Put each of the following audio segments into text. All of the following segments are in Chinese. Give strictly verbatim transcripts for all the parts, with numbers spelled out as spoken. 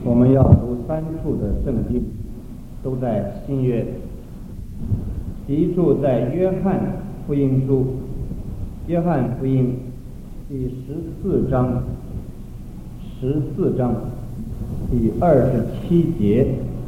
我们要读三处的圣经，都在新约。第一处在约翰福音书，约翰福音第十四章，十四章第二十七节。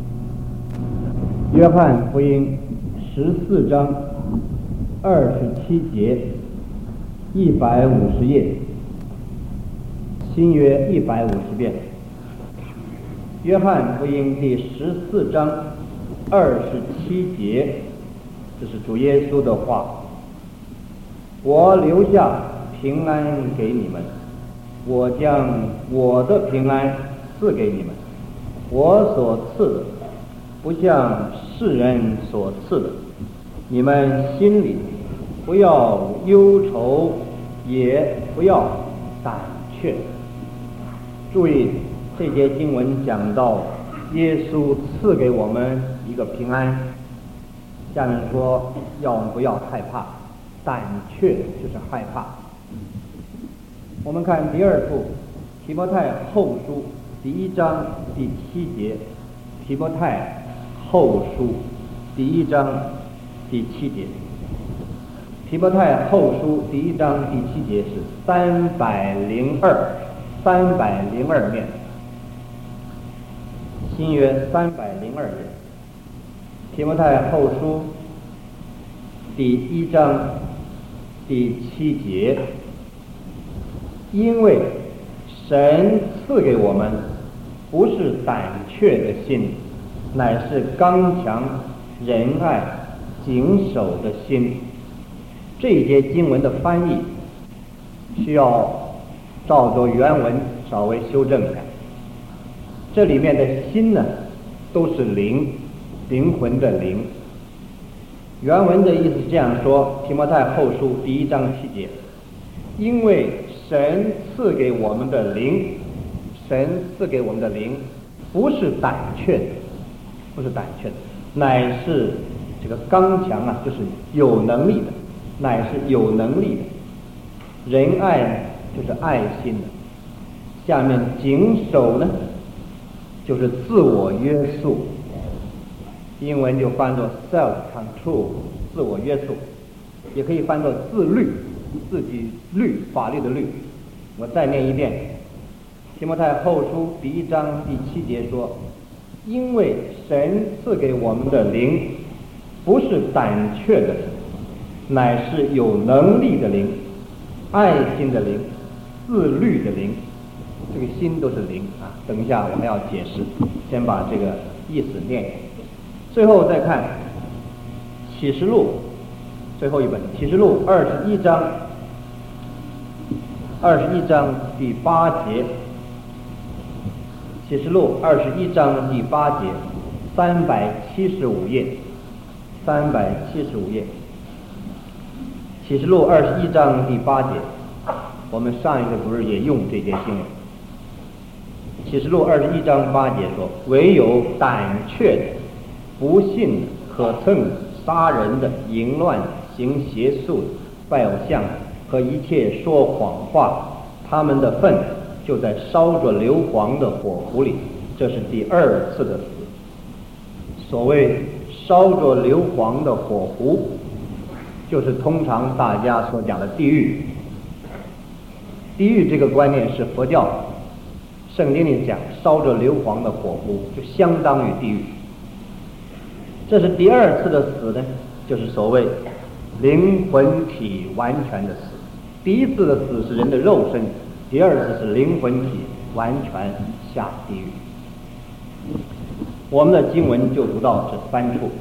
约翰福音十四章二十七节，一百五十页，新约一百五十遍。约翰福音第十四章二十七节，这是主耶稣的话：我留下平安给你们，我将我的平安赐给你们，我所赐的不像世人所赐的，你们心里不要忧愁，也不要胆怯。注意，这节经文讲到耶稣赐给我们一个平安，下面说要我们不要害怕，胆怯就是害怕。我们看第二处提摩太后书第一章第七节，提摩太后书第一章第七节，提摩太后书第一章第七节是三百零二三百零二面，新约三百零二页，提摩太后书第一章第七节，因为神赐给我们不是胆怯的心，乃是刚强仁爱谨守的心。这一节经文的翻译需要照着原文稍微修正一下。这里面的心呢，都是灵，灵魂的灵。原文的意思是这样说：提摩太后书第一章七节，因为神赐给我们的灵，神赐给我们的灵不是胆怯的，不是胆怯的，乃是这个刚强啊，就是有能力的，乃是有能力的。仁爱呢，就是爱心的。下面谨守呢，就是自我约束，英文就翻作 self control， 自我约束，也可以翻作自律，自己律，法律的律。我再念一遍，提摩太后书第一章第七节说，因为神赐给我们的灵不是胆怯的灵，乃是有能力的灵，爱心的灵，自律的灵。这个心都是灵啊，等一下我们要解释，先把这个意思念。最后再看启示录最后一本，启示录二十一章二十一章第八节，启示录二十一章第八节，三百七十五页，三百七十五页，启示录二十一章第八节，我们上一个主日也用这节经文。启示录二十一章八节说，唯有胆怯的、不信的、可憎的、杀人的、淫乱的、行邪术的、拜偶像的和一切说谎话，他们的份就在烧着硫磺的火湖里。这是第二次的死。所谓烧着硫磺的火湖，就是通常大家所讲的地狱。地狱这个观念是佛教，圣经里讲烧着硫磺的火湖，就相当于地狱。这是第二次的死呢，就是所谓灵魂体完全的死。第一次的死是人的肉身，第二次是灵魂体完全下地狱。我们的经文就读到这三处。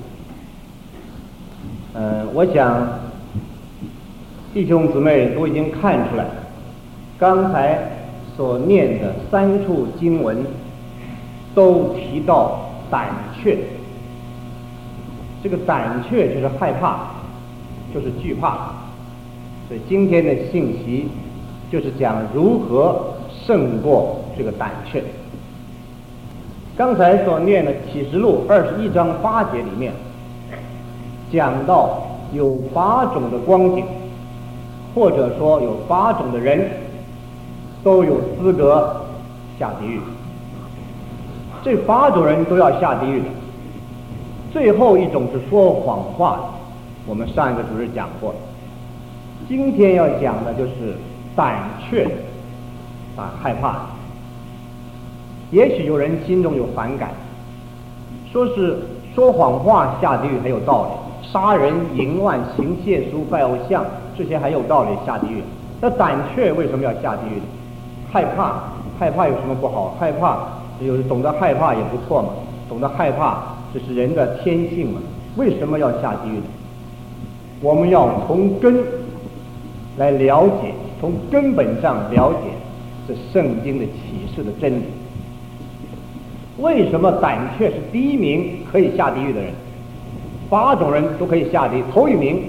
嗯、呃，我想弟兄姊妹都已经看出来，刚才所念的三处经文都提到胆怯。这个胆怯就是害怕，就是惧怕。所以今天的信息就是讲如何胜过这个胆怯。刚才所念的启示录二十一章八节里面讲到有八种的光景，或者说有八种的人都有资格下地狱。 这八种人都要下地狱的。最后一种是说谎话的，我们上一个主日讲过了。今天要讲的就是胆怯啊，害怕。也许有人心中有反感，说是说谎话下地狱还有道理，杀人、淫乱、行亵渎、拜偶像，这些还有道理下地狱。那胆怯为什么要下地狱呢？害怕，害怕有什么不好？害怕有懂得害怕也不错嘛，懂得害怕这是人的天性嘛。为什么要下地狱呢？我们要从根来了解，从根本上了解这圣经的启示的真理。为什么胆怯是第一名可以下地狱的人？八种人都可以下地狱，头一名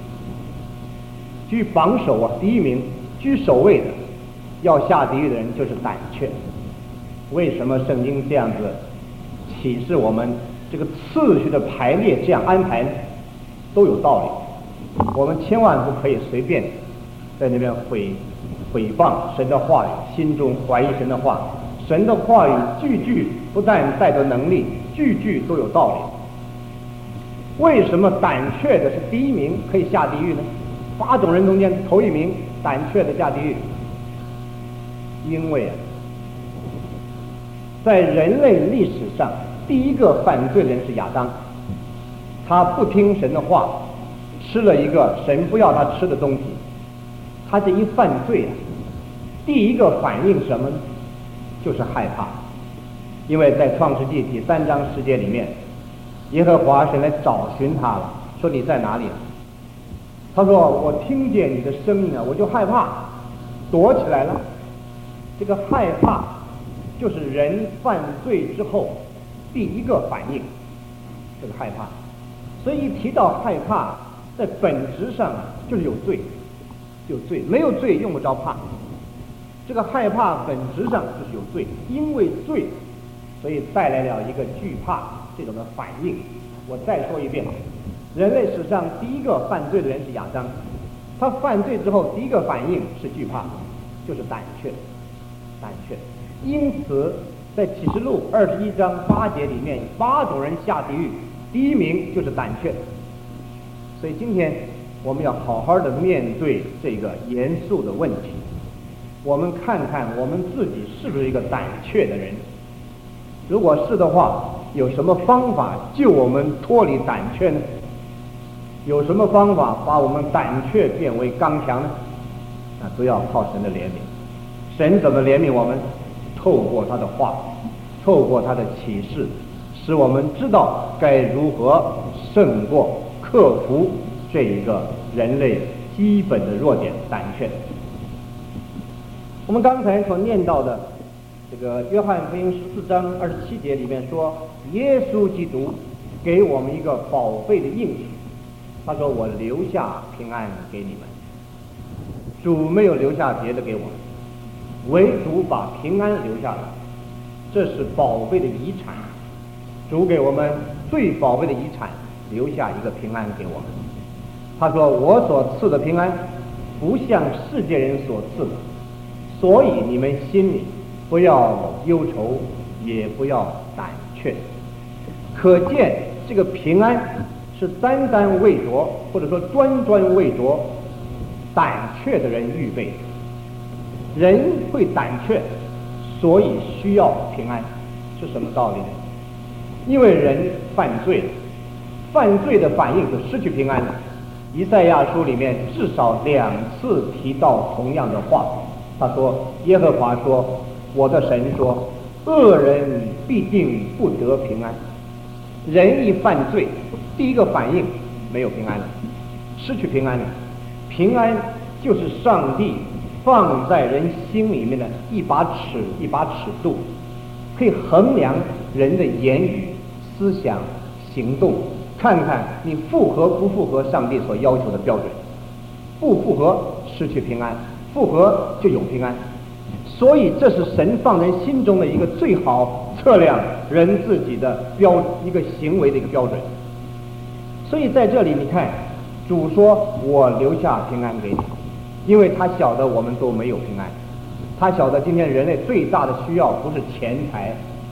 居榜首啊，第一名居首位的要下地狱的人就是胆怯。为什么圣经这样子启示我们这个次序的排列这样安排呢？都有道理。我们千万不可以随便在那边毁毁谤神的话语，心中怀疑神的话。神的话语句句不但带着能力，句句都有道理。为什么胆怯的是第一名可以下地狱呢？八种人中间头一名胆怯的下地狱。因为啊，在人类历史上第一个犯罪的人是亚当，他不听神的话，吃了一个神不要他吃的东西，他这一犯罪啊，第一个反应什么呢？就是害怕。因为在创世纪第三章十节里面，耶和华神来找寻他了，说你在哪里？他说我听见你的声音啊，我就害怕，躲起来了。这个害怕就是人犯罪之后第一个反应，这个害怕。所以一提到害怕，在本质上啊就是有罪，有罪，没有罪用不着怕。这个害怕本质上就是有罪，因为罪，所以带来了一个惧怕这种的反应。我再说一遍，人类史上第一个犯罪的人是亚当，他犯罪之后第一个反应是惧怕，就是胆怯，胆怯。因此在启示录二十一章八节里面，八种人下地狱，第一名就是胆怯。所以今天我们要好好的面对这个严肃的问题，我们看看我们自己是不是一个胆怯的人。如果是的话，有什么方法救我们脱离胆怯呢？有什么方法把我们胆怯变为刚强呢？啊，都要靠神的怜悯。神怎么怜悯我们？透过他的话，透过他的启示，使我们知道该如何胜过、克服这一个人类基本的弱点——胆怯。我们刚才所念到的这个约翰福音十四章二十七节里面说，耶稣基督给我们一个宝贝的应许，他说我留下平安给你们。主没有留下别的给我们，唯独把平安留下来，这是宝贝的遗产。主给我们最宝贝的遗产，留下一个平安给我们。他说我所赐的平安不像世界人所赐的，所以你们心里不要忧愁，也不要胆怯。可见这个平安是单单为着，或者说专专为着胆怯的人预备的。人会胆怯，所以需要平安，是什么道理呢？因为人犯罪了，犯罪的反应就失去平安了。以赛亚书里面至少两次提到同样的话，他说耶和华说，我的神说，恶人必定不得平安。人一犯罪，第一个反应没有平安了，失去平安了。平安就是上帝放在人心里面的一把尺，一把尺度，可以衡量人的言语、思想、行动，看看你符合不符合上帝所要求的标准。不符合失去平安，符合就有平安。所以这是神放人心中的一个最好测量人自己的标，一个行为的一个标准。所以在这里你看，主说我留下平安给你，因为他晓得我们都没有平安，他晓得今天人类最大的需要不是钱财，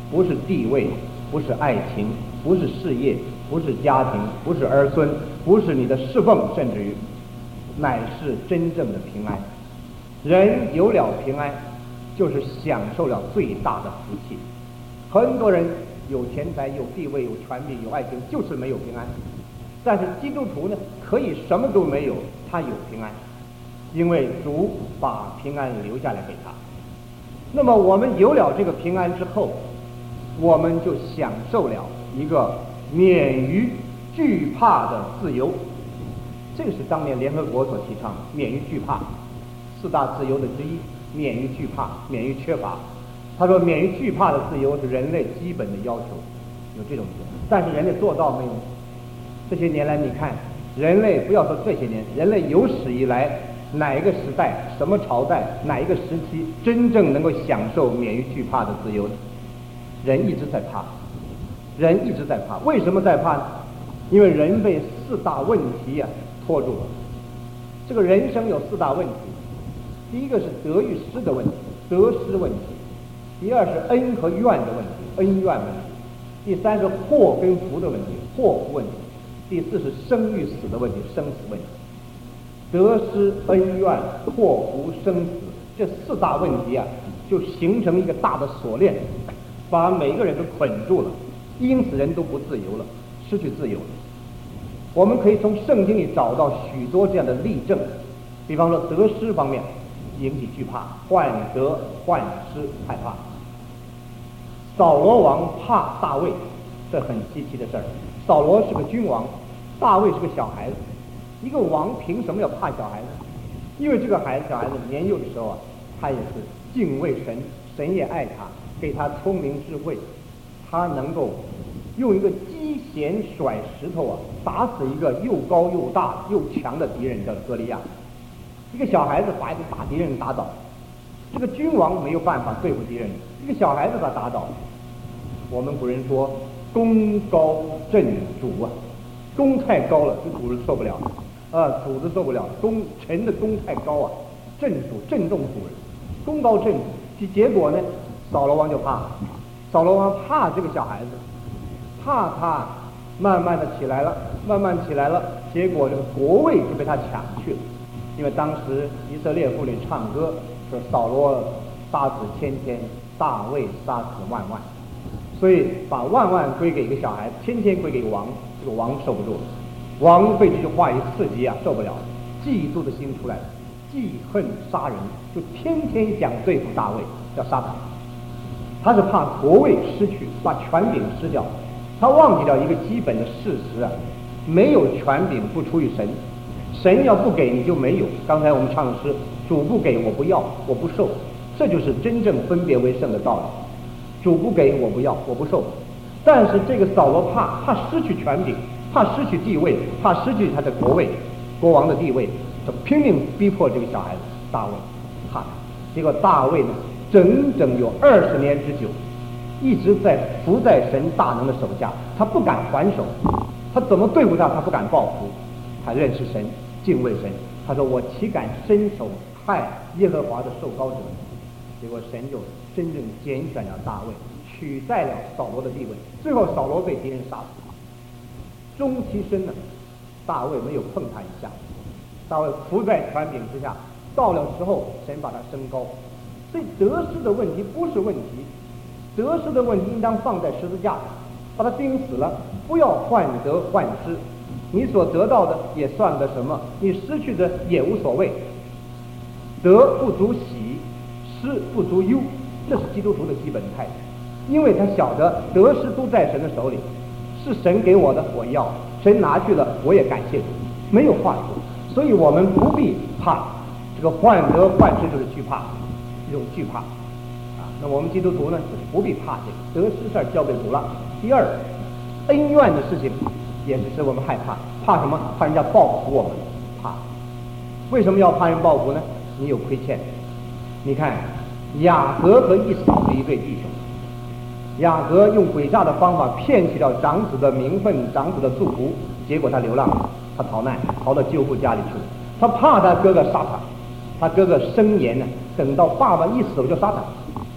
不是地位，不是爱情，不是事业，不是家庭，不是儿孙，不是你的侍奉，甚至于乃是真正的平安。人有了平安，就是享受了最大的福气。很多人有钱财，有地位，有权利，有爱情，就是没有平安。但是基督徒呢，可以什么都没有，他有平安，因为主把平安留下来给他。那么我们有了这个平安之后，我们就享受了一个免于惧怕的自由。这个是当年联合国所提倡的，免于惧怕，四大自由的之一，免于惧怕，免于缺乏。他说免于惧怕的自由是人类基本的要求，有这种自由，但是人类做到没有？这些年来你看，人类不要说这些年，人类有史以来哪一个时代、什么朝代、哪一个时期真正能够享受免于惧怕的自由呢？人一直在怕，人一直在怕。为什么在怕呢？因为人被四大问题啊拖住了。这个人生有四大问题，第一个是得与失的问题，得失问题；第二是恩和怨的问题，恩怨问题；第三是祸跟福的问题，祸福问题；第四是生与死的问题，生死问题。得失、恩怨、祸福、生死，这四大问题啊，就形成一个大的锁链，把每个人都捆住了，因此人都不自由了，失去自由了。我们可以从圣经里找到许多这样的例证，比方说得失方面引起惧怕，患得患失害怕。扫罗王怕大卫，这很稀奇的事儿。扫罗是个君王，大卫是个小孩子。一个王凭什么要怕小孩子？因为这个孩子小孩子年幼的时候啊，他也是敬畏神，神也爱他，给他聪明智慧，他能够用一个击弦甩石头啊，打死一个又高又大又强的敌人，叫歌利亚。一个小孩子把一个大敌人打倒，这个君王没有办法对付敌人，一个小孩子把他打倒。我们古人说功高震主啊，功太高了，这主人受不了，啊，主子受不了，功臣的功太高啊，震主震动主人，功高震主。其结果呢，扫罗王就怕，扫罗王怕这个小孩子，怕他慢慢的起来了，慢慢起来了，结果这个国位就被他抢去了。因为当时以色列妇女唱歌说扫罗杀死千千，大卫杀死万万，所以把万万归给一个小孩，千千归给王，这个王受不住了，王被这句话一刺激啊，受不了了，嫉妒的心出来了，记恨杀人，就天天想对付大卫，要杀他。他是怕国位失去，把权柄失掉，他忘记了一个基本的事实啊，没有权柄不出于神，神要不给你就没有。刚才我们唱的诗，主不给我不要，我不受，这就是真正分别为圣的道理。主不给我不要，我不受。但是这个扫罗怕怕失去权柄，怕失去地位，怕失去他的国位，国王的地位，就拼命逼迫这个小孩子大卫，怕他。结果大卫呢，整整有二十年之久，一直在伏在神大能的手下，他不敢还手，他怎么对付他，他不敢报复，他认识神，敬畏神。他说我岂敢伸手害耶和华的受膏者？结果神就真正拣选了大卫，取代了扫罗的地位。最后扫罗被敌人杀死，终其身呢，大卫没有碰他一下，大卫伏在权柄之下，到了时候神把他升高。所以得失的问题不是问题，得失的问题应当放在十字架上，把他钉死了，不要患得患失。你所得到的也算个什么？你失去的也无所谓。得不足喜，失不足忧，这是基督徒的基本态度。因为他晓得得失都在神的手里，是神给我的，我要；神拿去了，我也感谢主，没有话说。所以我们不必怕这个患得患失，就是惧怕，一种惧怕啊。那我们基督徒呢，就是不必怕这个得失事儿交给主了。第二，恩怨的事情也是使我们害怕，怕什么？怕人家报复我们，怕。为什么要怕人报复呢？你有亏欠。你看雅各和以扫是一对弟兄，雅各用诡诈的方法骗取了长子的名分、长子的祝福，结果他流浪了，他逃难，逃到舅父家里去了。他怕他哥哥杀他，他哥哥生言呢，等到爸爸一死了就杀他。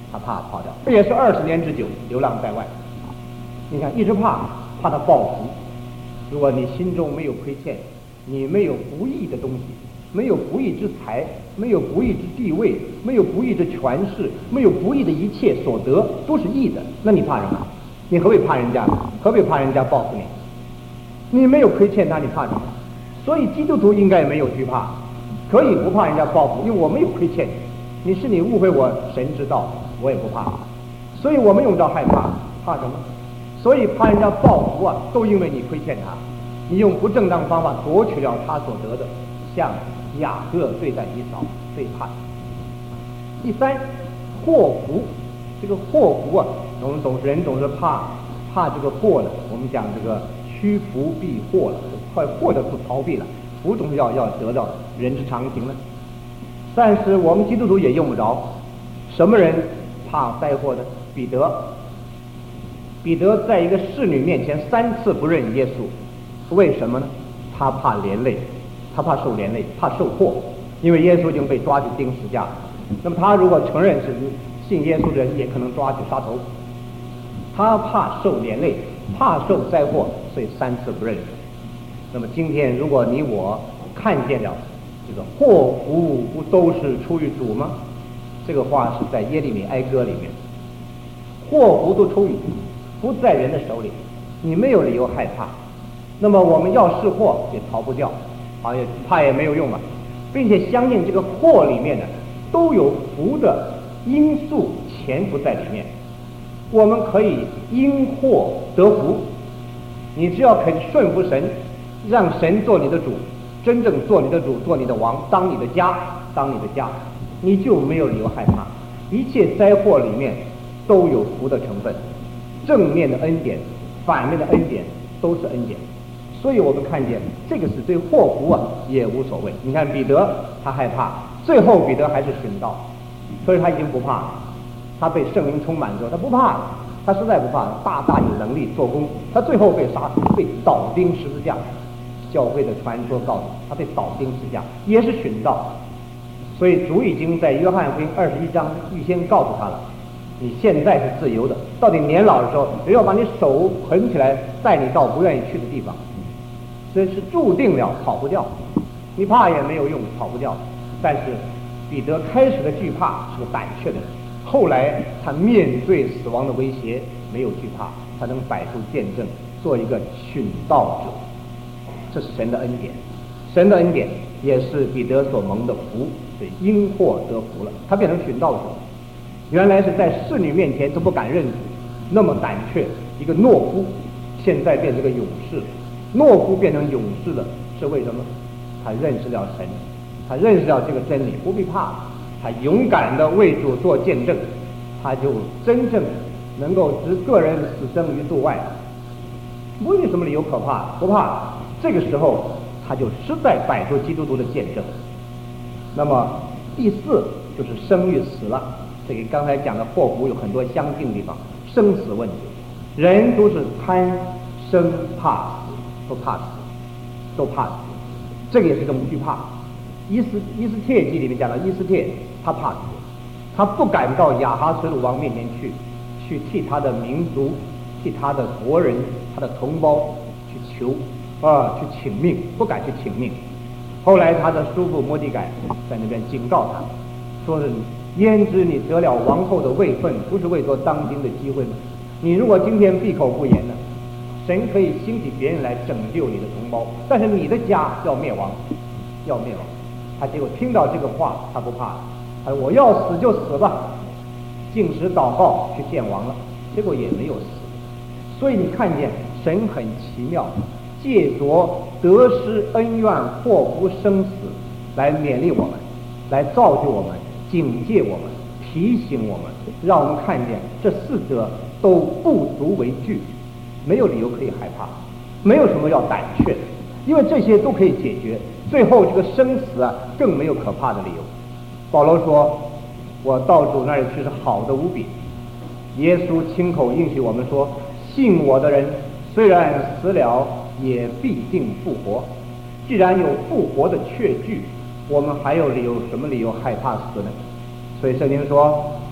他怕跑掉，这也是二十年之久流浪在外。你看，一直怕，怕他报复。如果你心中没有亏欠，你没有不义的东西，没有不义之财，没有不义之地位，没有不义之权势，没有不义的一切所得都是义的，那你怕什么？你何必怕人家？何必怕人家报复你？你没有亏欠他，你怕什么？所以基督徒应该没有惧怕，可以不怕人家报复，因为我没有亏欠你。你是你误会我神之道，我也不怕，所以我们用着害怕，怕什么？所以怕人家报复啊，都因为你亏欠他，你用不正当方法夺取了他所得的，像雅各对待以扫，最怕。第三，祸福，这个祸福啊，我们总人总是怕怕这个祸了，我们讲这个趋福避祸了，快祸的不逃避了，福总是要要得到，人之常情了。但是我们基督徒也用不着，什么人怕灾祸的？彼得，彼得在一个侍女面前三次不认耶稣，为什么呢？他怕连累，他怕受连累，怕受祸，因为耶稣已经被抓去钉十字架了。那么他如果承认是信耶稣的人，也可能抓去杀头。他怕受连累，怕受灾祸，所以三次不认识。那么今天如果你我看见了这个祸福不都是出于主吗？这个话是在耶利米哀歌里面，祸福都出于主，不在人的手里，你没有理由害怕。那么我们要是祸也逃不掉，啊，也怕也没有用了，并且相信这个祸里面呢都有福的因素潜伏在里面，我们可以因祸得福。你只要肯顺服神，让神做你的主，真正做你的主，做你的王，当你的家，当你的家，你就没有理由害怕。一切灾祸里面都有福的成分，正面的恩典，反面的恩典都是恩典。所以我们看见这个是对祸福啊也无所谓。你看彼得他害怕，最后彼得还是寻道，所以他已经不怕了。他被圣灵充满之后，他不怕了，他实在不怕了，大大有能力做工。他最后被杀，被倒钉十字架。教会的传说告诉他被倒钉十字架，也是寻道。所以主已经在约翰福音二十一章预先告诉他了，你现在是自由的，到你年老的时候，人要把你手捆起来，带你到不愿意去的地方。所以是注定了跑不掉，你怕也没有用，跑不掉。但是彼得开始的惧怕是个胆怯的人，后来他面对死亡的威胁没有惧怕，他能摆出见证，做一个殉道者。这是神的恩典，神的恩典也是彼得所蒙的福，所以因祸得福了，他变成殉道者。原来是在侍女面前都不敢认主，那么胆怯一个懦夫，现在变成个勇士。懦夫变成勇士了，是为什么？他认识了神，他认识了这个真理，不必怕，他勇敢的为主做见证，他就真正能够置个人死生于度外，没有什么理由可怕，不怕。这个时候他就实在摆出基督徒的见证。那么第四就是生与死了，这个刚才讲的祸福有很多相近的地方，生死问题，人都是贪生怕死，都怕死，都怕死，这个也是一种惧怕。伊斯伊斯帖记里面讲到，伊斯帖他怕死，他不敢到亚哈水鲁王面前去，去替他的民族、替他的国人、他的同胞去求啊，去请命，不敢去请命。后来他的叔父摩底改在那边警告他，说是焉知你得了王后的位分，不是为做当今的机会吗？你如果今天闭口不言呢，神可以兴起别人来拯救你的同胞，但是你的家要灭亡，要灭亡。他结果听到这个话，他不怕，他说我要死就死吧，禁食祷告去见王了，结果也没有死。所以你看见神很奇妙，借着得失恩怨祸福生死来勉励我们，来造就我们，警戒我们，提醒我们，让我们看见这四者都不足为惧，没有理由可以害怕，没有什么要胆怯，因为这些都可以解决。最后这个生死啊，更没有可怕的理由。保罗说我到主那里去是好的无比。耶稣亲口应许我们说，信我的人虽然死了也必定复活。既然有复活的确据，我们还有理由什么理由害怕死呢？所以圣经说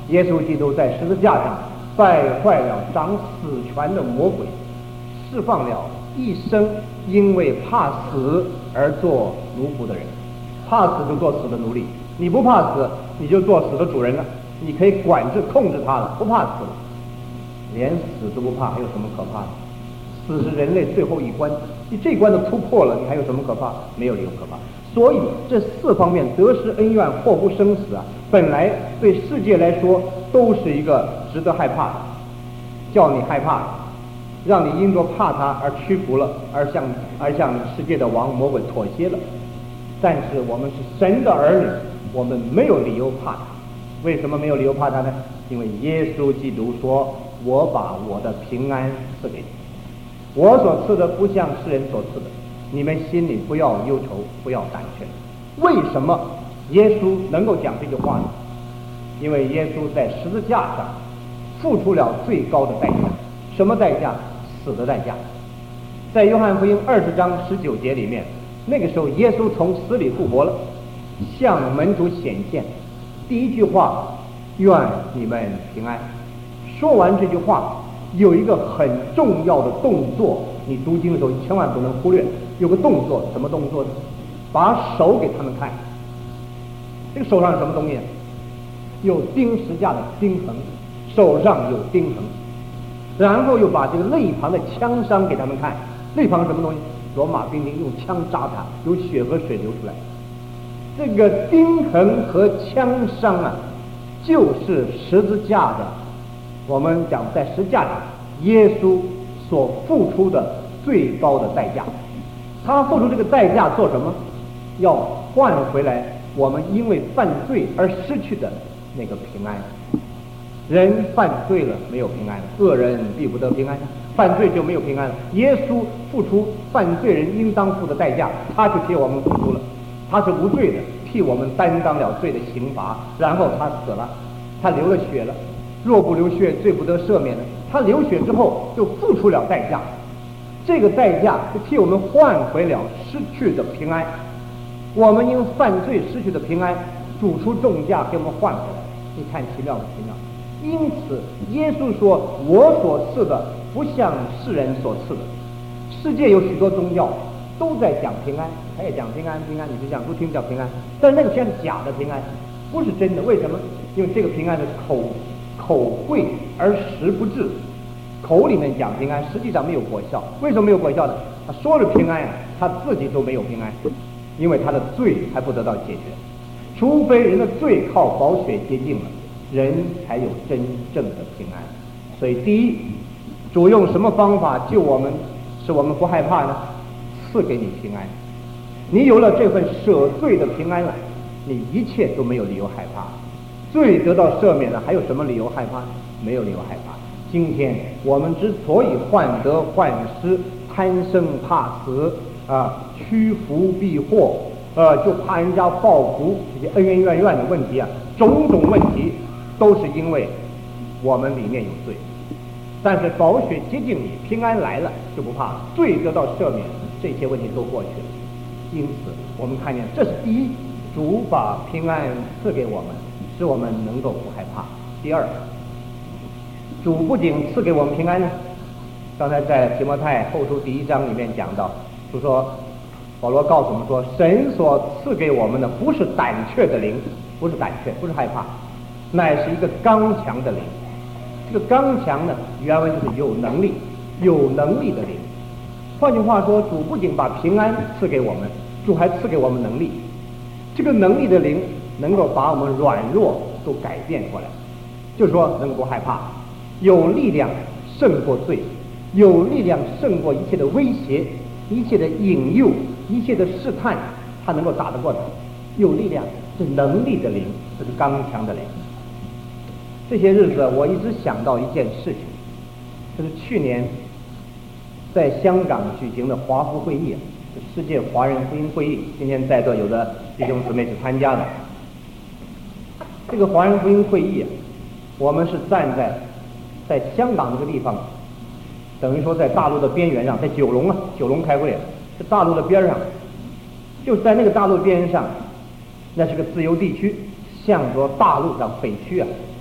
耶稣基督在十字架上败坏了掌死权的魔鬼，释放了一生因为怕死而做奴仆的人。怕死就做死的奴隶，你不怕死你就做死的主人了，你可以管制控制他了，不怕死了。连死都不怕，还有什么可怕的？死是人类最后一关，你这关都突破了，你还有什么可怕？没有理由可怕。所以这四方面得失恩怨祸不生死啊，本来对世界来说都是一个值得害怕的，叫你害怕，让你因着怕他而屈服了，而向而向世界的王魔鬼妥协了。但是我们是神的儿女，我们没有理由怕他。为什么没有理由怕他呢？因为耶稣基督说，我把我的平安赐给你，我所赐的不像世人所赐的，你们心里不要忧愁，不要胆怯。为什么耶稣能够讲这句话呢？因为耶稣在十字架上付出了最高的代价。什么代价？死的代价。在约翰福音二十章十九节里面，那个时候耶稣从死里复活了，向门徒显现，第一句话，愿你们平安。说完这句话，有一个很重要的动作，你读经的时候千万不能忽略。有个动作，什么动作呢？把手给他们看。这个手上是什么东西？有钉十架的钉痕，手上有钉痕。然后又把这个肋旁的枪伤给他们看。肋旁是什么东西？罗马兵丁用枪扎他，有血和水流出来。这个钉痕和枪伤啊，就是十字架的，我们讲在十字架上耶稣所付出的最高的代价。他付出这个代价做什么？要换回来我们因为犯罪而失去的那个平安。人犯罪了没有平安，恶人必不得平安，犯罪就没有平安了。耶稣付出犯罪人应当付的代价，他就替我们付出了，他是无罪的，替我们担当了罪的刑罚，然后他死了，他流了血了，若不流血罪不得赦免的，他流血之后就付出了代价，这个代价就替我们换回了失去的平安。我们因犯罪失去的平安，主出重价给我们换回来，你看奇妙不奇妙？因此耶稣说，我所赐的不像世人所赐的。世界有许多宗教都在讲平安，他也讲平安平安，你就讲都听叫平安，但是那个全是假的平安，不是真的。为什么？因为这个平安是口口惠而实不至，口里面讲平安，实际上没有果效。为什么没有果效呢？他说了平安呀，他自己都没有平安，因为他的罪还不得到解决。除非人的罪靠宝血洁净了，人才有真正的平安。所以第一，主用什么方法救我们，使我们不害怕呢？赐给你平安。你有了这份舍罪的平安了，你一切都没有理由害怕。罪得到赦免了，还有什么理由害怕？没有理由害怕。今天我们之所以患得患失、贪生怕死啊、屈服避祸，呃，就怕人家报复，这些恩恩怨怨的问题啊，种种问题都是因为我们里面有罪。但是宝血洁净你，平安来了就不怕，罪得到赦免，这些问题都过去了。因此我们看见这是第一，主把平安赐给我们，使我们能够不害怕。第二，主不仅赐给我们平安呢，刚才在提摩太后书第一章里面讲到，就说保罗告诉我们说，神所赐给我们的不是胆怯的灵，不是胆怯，不是害怕，乃是一个刚强的灵。这个刚强呢，原文就是有能力、有能力的灵。换句话说，主不仅把平安赐给我们，主还赐给我们能力。这个能力的灵能够把我们软弱都改变过来，就是说能够不害怕，有力量胜过罪，有力量胜过一切的威胁、一切的引诱、一切的试探，他能够打得过他。有力量是能力的灵，这是刚强的灵。这些日子我一直想到一件事情，就是去年在香港举行的华福会议，世界华人福音会议，今天在座有的弟兄姊妹是参加的。这个华人福音会议，我们是站在在香港这个地方，等于说在大陆的边缘上，在九龙啊，九龙开会，是大陆的边上，就是在那个大陆边上，那是个自由地区，向着大陆上北区啊。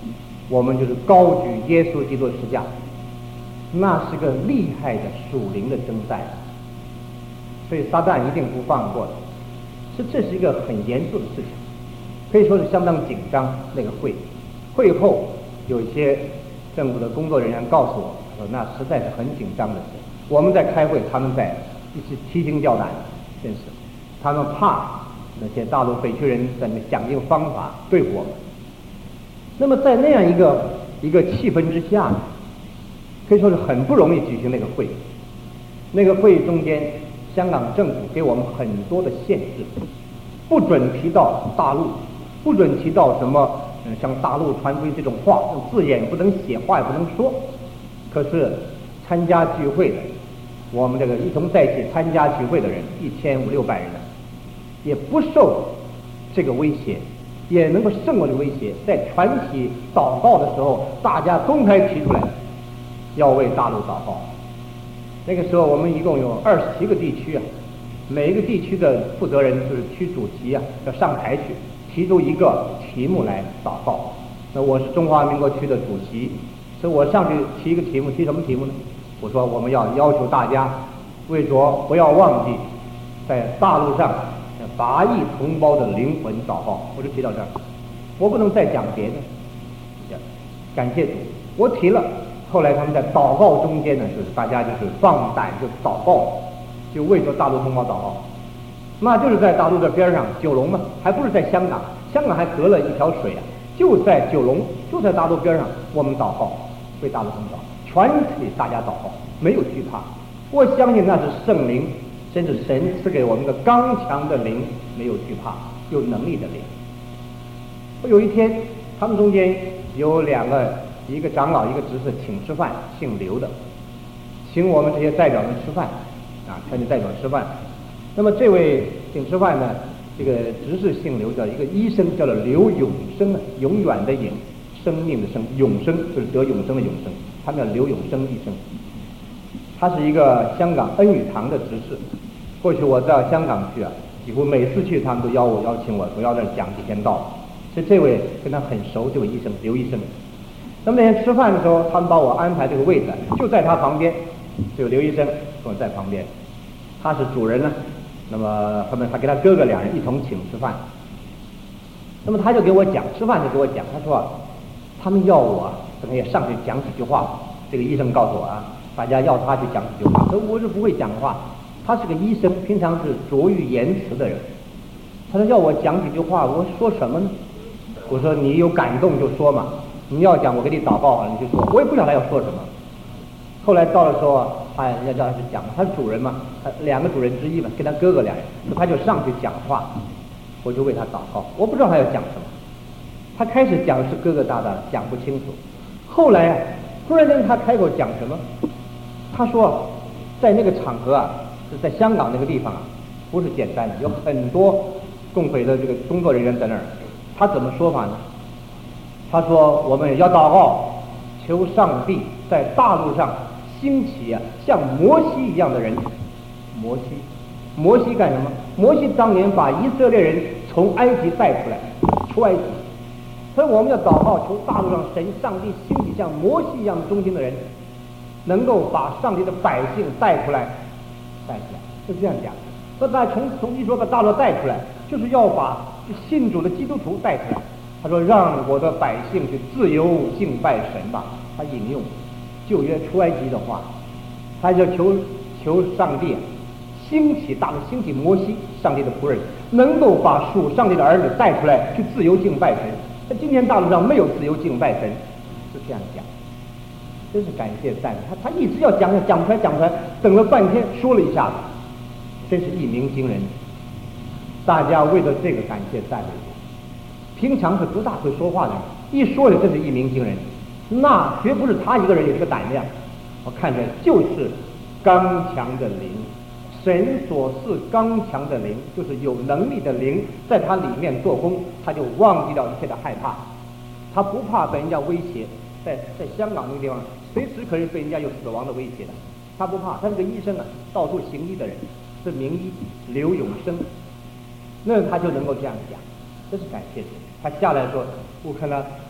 我们就是高举耶稣基督的十字架，那是个厉害的属灵的征战，所以撒旦一定不放过的。是这是一个很严肃的事情，可以说是相当紧张。那个会会后有一些政府的工作人员告诉我说，那实在是很紧张的事。我们在开会，他们在一起提心吊胆，真是他们怕那些大陆匪区人在那想尽方法对付我们。那么在那样一个一个气氛之下，可以说是很不容易举行那个会。那个会议中间，香港政府给我们很多的限制，不准提到大陆，不准提到什么嗯像大陆传福音这种话，这种字眼不能写，话也不能说。可是参加聚会的，我们这个一同在一起参加聚会的人一千五六百人呢，也不受这个威胁，也能够胜过这个威胁。在全体祷告的时候，大家公开提出来要为大陆祷告。那个时候我们一共有二十七个地区啊，每一个地区的负责人就是区主席啊，要上台去提出一个题目来祷告。那我是中华民国区的主席，所以我上去提一个题目，提什么题目呢？我说我们要要求大家为着不要忘记在大陆上八亿同胞的灵魂祷告。我就提到这儿，我不能再讲别的。感谢主，我提了。后来他们在祷告中间呢，就是大家就是放胆就祷告，就为着大陆同胞祷告。那就是在大陆的边上，九龙嘛，还不是在香港，香港还隔了一条水啊，就在九龙，就在大陆边上，我们祷告，为大陆同胞，全体大家祷告，没有惧怕。我相信那是圣灵，甚至神赐给我们的刚强的灵，没有惧怕，有能力的灵。有一天，他们中间有两个，一个长老，一个执事，请吃饭，姓刘的，请我们这些代表们吃饭，啊，全体代表吃饭。那么这位请吃饭呢，这个执事姓刘，叫一个医生，叫做刘永生啊，永远的永，生命的生，永生就是得永生的永生，他们叫刘永生医生。他是一个香港恩语堂的执事。过去我到香港去啊，几乎每次去他们都邀我邀请我，我要在那讲几天道。所以这位跟他很熟，这位医生刘医生。那么那天吃饭的时候，他们把我安排这个位置就在他旁边，这个刘医生跟我在旁边，他是主人呢。那么他们他跟他哥哥两人一同请吃饭。那么他就给我讲，吃饭就给我讲，他说他们要我可能也上去讲几句话。这个医生告诉我啊，大家要他去讲几句话，可我是不会讲话。他是个医生，平常是拙于言辞的人。他说要我讲几句话，我说什么呢？我说你有感动就说嘛，你要讲我给你祷告好，你就说。我也不晓得他要说什么。后来到了时候，他要叫他去讲，他是主人嘛，他两个主人之一嘛，跟他哥哥俩人，他就上去讲话，我就为他祷告。我不知道他要讲什么，他开始讲是疙疙瘩瘩，讲不清楚。后来啊，突然间他开口讲什么？他说，在那个场合啊，是在香港那个地方啊，不是简单的，有很多共匪的这个工作人员在那儿。他怎么说法呢？他说我们要祷告，求上帝在大陆上兴起啊，像摩西一样的人。摩西，摩西干什么？摩西当年把以色列人从埃及带出来，出埃及。所以我们要祷告，求大陆上神上帝兴起像摩西一样忠心的人，能够把上帝的百姓带出来，带出来，就这样讲。说大从从一说把大陆带出来，就是要把信主的基督徒带出来。他说让我的百姓去自由敬拜神吧。他引用旧约出埃及的话，他就求求上帝兴起大陆，兴起摩西，上帝的仆人，能够把属上帝的儿女带出来去自由敬拜神。那今天大陆上没有自由敬拜神，是这样讲，真是感谢赞美。他他一直要讲讲不出来，讲不出来，等了半天说了一下子，真是一鸣惊人。大家为了这个感谢赞美，平常是不大会说话的人，一说的真是一鸣惊人。那绝不是他一个人有这个胆量，我看起来就是刚强的灵，神所赐刚强的灵，就是有能力的灵，在他里面做工，他就忘记了一切的害怕，他不怕被人家威胁。在在香港那个地方，随时可能被人家有死亡的威胁的，他不怕。他是个医生啊，到处行医的人，是名医刘永生，那他就能够这样讲，真是感谢神。他下来说，我看他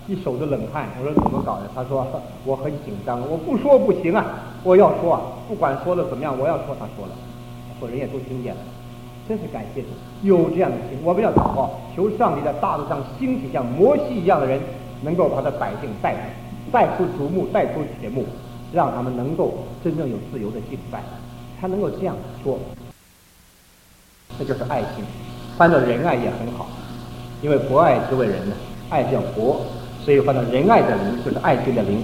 一手的冷汗。我说怎么搞的？他说我很紧张，我不说不行啊，我要说啊，不管说的怎么样，我要说。他说了，说人也都听见了，真是感谢主，有这样的心。我们要祷告，求上帝在大路上兴起像摩西一样的人，能够把他百姓带出带出瞩目，带出铁幕，让他们能够真正有自由的敬拜。他能够这样说，那就是爱心。翻到仁爱也很好，因为博爱之为人呢，爱叫博，所以翻到仁爱的灵就是爱心的灵。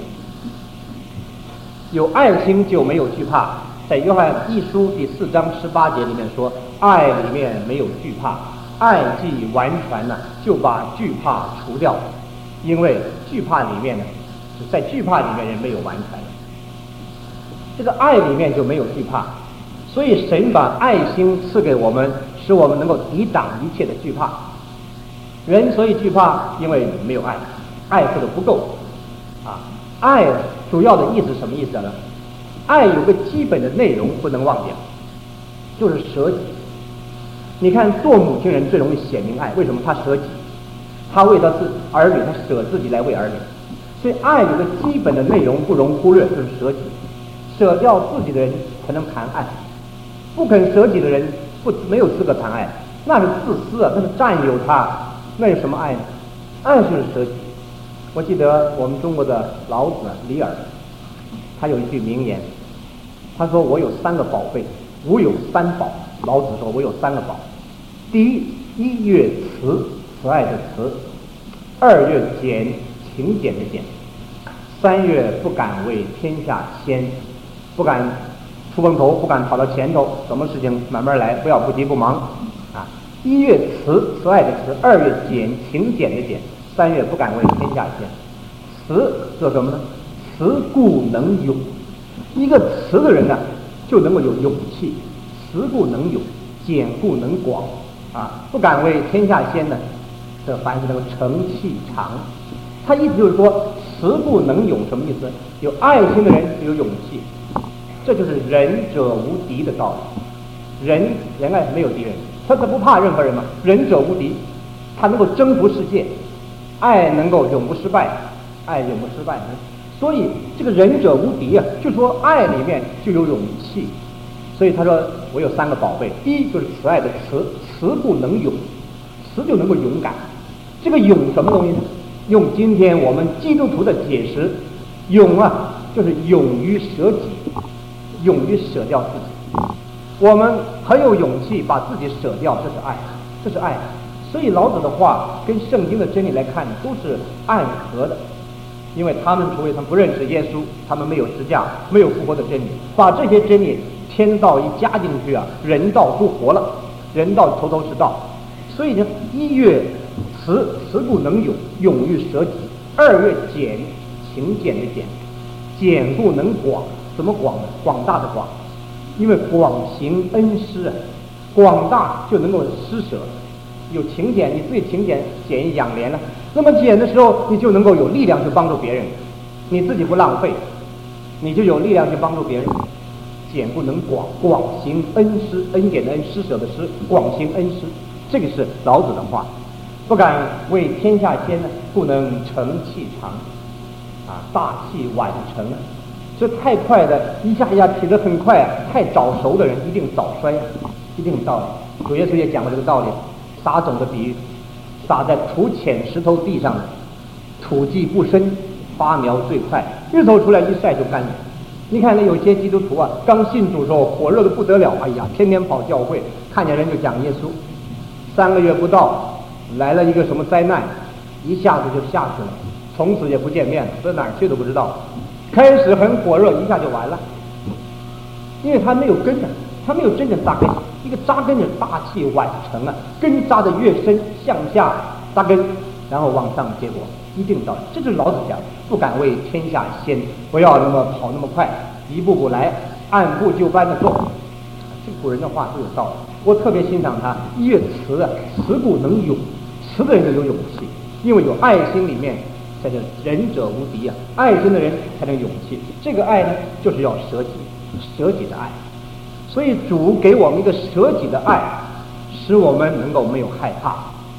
有爱心就没有惧怕，在约翰一书第四章十八节里面说，爱里面没有惧怕，爱既完全呢，就把惧怕除掉，因为惧怕里面呢，在惧怕里面人没有完全的，这个爱里面就没有惧怕，所以神把爱心赐给我们，使我们能够抵挡一切的惧怕。人所以惧怕，因为没有爱，爱做的不够啊。爱主要的意思是什么意思呢？爱有个基本的内容不能忘掉，就是舍己。你看做母亲人最容易显明爱，为什么？他舍己，他为他自儿女，他舍自己来为儿女。所以爱有个基本的内容不容忽略，就是舍己。舍掉自己的人才能谈爱，不肯舍己的人不没有资格谈爱，那是自私啊，那是占有他，那有什么爱呢？爱就是舍己。我记得我们中国的老子李耳，他有一句名言，他说我有三个宝贝，吾有三宝。老子说我有三个宝，第一，一月慈，慈爱的慈；二月俭，勤俭的俭；三月不敢为天下先，不敢出风头，不敢跑到前头，什么事情慢慢来，不要不急不忙啊！一月慈，慈爱的慈；二月俭，勤俭的俭；三月不敢为天下先。慈做什么呢？慈故能勇。一个慈的人呢，就能够有勇气。慈故能勇，俭故能广啊！不敢为天下先呢，这凡是能够成器长。他意思就是说，慈故能勇什么意思？有爱心的人就有勇气，这就是仁者无敌的道理。仁仁爱没有敌人，他他不怕任何人嘛。仁者无敌，他能够征服世界。爱能够永不失败，爱永不失败。所以这个仁者无敌啊，就说爱里面就有勇气。所以他说我有三个宝贝，第一就是慈爱的慈，慈故能勇，慈就能够勇敢。这个勇什么东西呢？用今天我们基督徒的解释，勇啊就是勇于舍己，勇于舍掉自己。我们很有勇气把自己舍掉，这是爱，这是爱。所以老子的话跟圣经的真理来看都是暗合的，因为他们除非他们不认识耶稣，他们没有十架，没有复活的真理，把这些真理天道一加进去啊，人道不活了，人道头头是道。所以呢，一月慈，慈故能勇，勇于舍己；二月俭，勤俭的俭，俭故能广。怎么广呢？广大的广，因为广行恩施啊，广大就能够施舍。有勤俭，你自己勤俭，俭以养廉了。那么俭的时候，你就能够有力量去帮助别人，你自己不浪费，你就有力量去帮助别人。俭不能广，广行恩施，恩典的恩，施舍的施，广行恩施，这个是老子的话。不敢为天下先呢，不能成器长，啊，大器晚成啊。这太快的，一下一下提得很快啊，太早熟的人一定早衰啊，一定有道理。主耶稣也讲过这个道理，撒种的比喻，撒在土浅石头地上，土地不深，发苗最快，日头出来一晒就干了。你看那有些基督徒啊，刚信主时候火热的不得了，哎呀，天天跑教会，看见人就讲耶稣。三个月不到，来了一个什么灾难，一下子就下去了，从此也不见面了，到哪儿去都不知道。开始很火热，一下就完了，因为他没有根啊，他没有真正扎根。一个扎根的大器晚成啊，根扎得越深，向下扎根，然后往上结果。一定到，这就是老子讲，不敢为天下先，不要那么跑那么快，一步步来，按部就班的做。这古人的话都有道理，我特别欣赏他。一月慈啊，慈故能勇，慈的人就有勇气，因为有爱心，里面才是仁者无敌啊，爱心的人才能勇气。这个爱呢，就是要舍己，舍己的爱。所以主给我们一个舍己的爱，使我们能够没有害怕。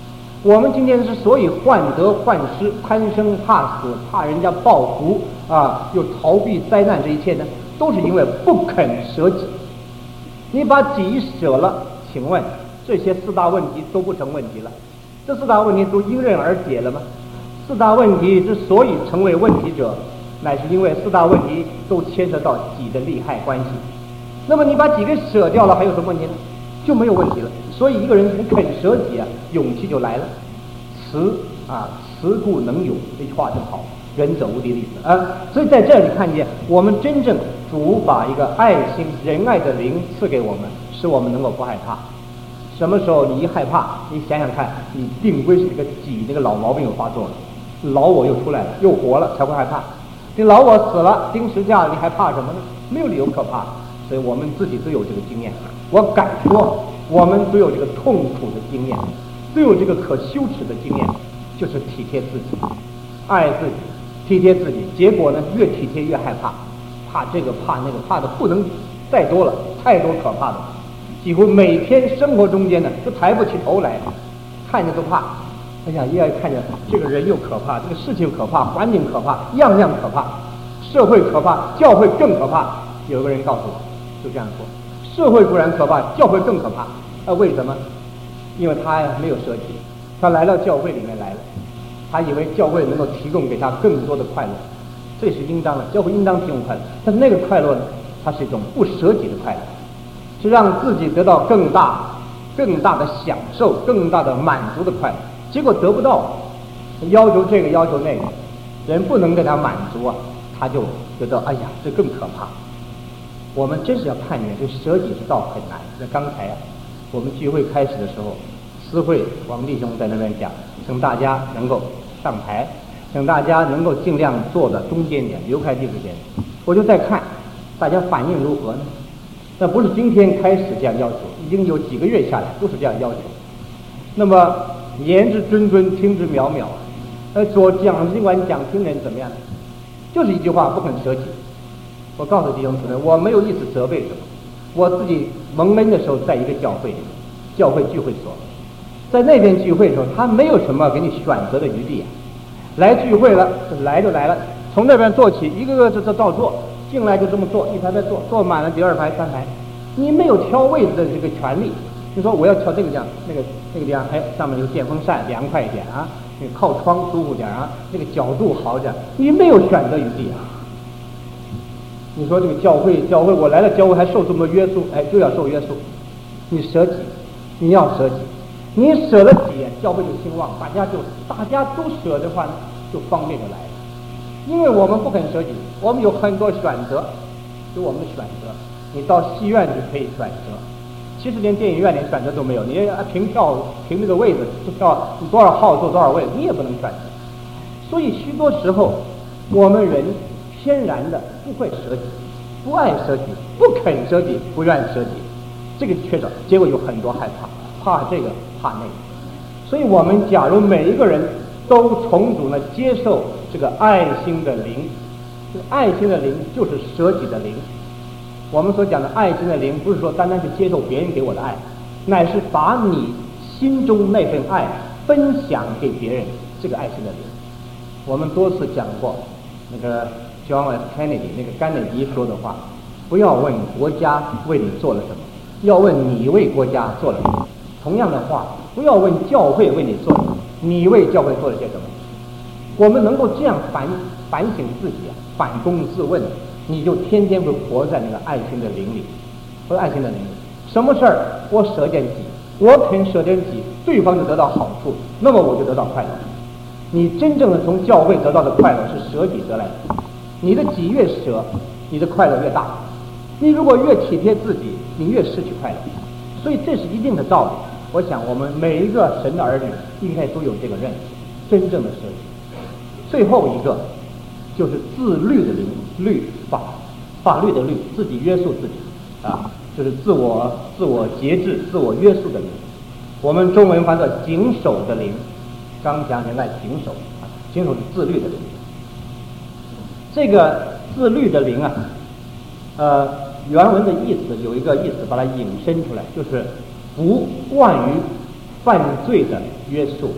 我们今天之所以患得患失、贪生怕死、怕人家报复啊，又逃避灾难，这一切呢，都是因为不肯舍己。你把己舍了，请问这些四大问题都不成问题了？这四大问题都迎刃而解了吗？四大问题之所以成为问题者，乃是因为四大问题都牵扯到己的利害关系。那么你把己给舍掉了，还有什么问题呢？就没有问题了。所以一个人不肯舍己啊，勇气就来了。慈啊，慈故能勇，这句话真好，仁者无敌的意思啊。所以在这里看见，我们真正主把一个爱心、仁爱的灵赐给我们，使我们能够不害怕。什么时候你一害怕，你想想看，你定归是这个己那个老毛病又发作了，老我又出来了，又活了，才会害怕。你老我死了，钉十字架了，你还怕什么呢？没有理由可怕。所以我们自己都有这个经验，我敢说，我们都有这个痛苦的经验，都有这个可羞耻的经验，就是体贴自己，爱自己，体贴自己。结果呢，越体贴越害怕，怕这个怕那个，怕的不能再多了，太多可怕的，几乎每天生活中间呢都抬不起头来，看着都怕。哎呀，一要看见这个人又可怕，这个事情可怕，环境可怕，样样可怕，社会可怕，教会更可怕。有个人告诉我，就这样说，社会固然可怕，教会更可怕。啊，为什么？因为他呀没有舍己，他来到教会里面来了，他以为教会能够提供给他更多的快乐，这是应当的，教会应当提供快乐。但是那个快乐呢，它是一种不舍己的快乐，是让自己得到更大、更大的享受、更大的满足的快乐。结果得不到，要求这个要求那个，人不能给他满足啊，他就觉得哎呀，这更可怕。我们真是要看见这舍己之道很难。那刚才啊，我们聚会开始的时候，思会王弟兄在那边讲，请大家能够上台，请大家能够尽量坐的中间点，留开地时间。我就在看大家反应如何呢？那不是今天开始这样要求，已经有几个月下来都是这样要求。那么言之谆谆，听之渺渺，呃，所讲尽管讲听人怎么样，就是一句话，不肯舍己。我告诉弟兄姊妹，我没有意思责备什么。我自己蒙恩的时候，在一个教会里，教会聚会所，在那边聚会的时候，他没有什么给你选择的余地啊。来聚会了，来就来了，从那边坐起，一个个这这照坐，进来就这么坐，一排排坐，坐满了第二排、三排，你没有挑位置的这个权利。你说我要挑这个地方，那个那个地方，哎，上面有电风扇，凉快一点啊，那个靠窗舒服点啊，那个角度好点，你没有选择余地啊。你说这个教会，教会我来了，教会还受这么多约束，哎，就要受约束。你舍己，你要舍己，你舍了己，教会就兴旺，大家就大家都舍的话呢，就方便就来了。因为我们不肯舍己，我们有很多选择，有我们的选择。你到戏院就可以选择，其实连电影院连选择都没有，你凭票凭那个位置就票，你多少号坐多少位，你也不能选择。所以许多时候，我们人天然的不会舍己，不爱舍己，不肯舍己，不愿舍己，这个缺少，结果有很多害怕，怕这个怕那个。所以我们假如每一个人都从主呢接受这个爱心的灵，这个爱心的灵就是舍己的灵。我们所讲的爱心的灵，不是说单单去接受别人给我的爱，乃是把你心中那份爱分享给别人，这个爱心的灵。我们多次讲过那个John F. Kennedy 那个甘乃迪说的话，不要问国家为你做了什么，要问你为国家做了什么。同样的话，不要问教会为你做了什么，你为教会做了些什么。我们能够这样反反省自己啊，反躬自问，你就天天会活在那个爱心的灵里，或者爱心的灵里。什么事儿我舍点己，我肯舍点己，对方就得到好处，那么我就得到快乐。你真正的从教会得到的快乐是舍己得来的。你的己越舍，你的快乐越大。你如果越体贴自己，你越失去快乐。所以这是一定的道理。我想我们每一个神的儿女应该都有这个认识，真正的舍己。最后一个就是自律的灵，律法，法律的律，自己约束自己啊，就是自我自我节制、自我约束的灵。我们中文翻作谨守的灵，刚强仁爱谨守，谨守是自律的灵。这个自律的灵啊，呃，原文的意思有一个意思，把它引申出来，就是不惯于犯罪的约束，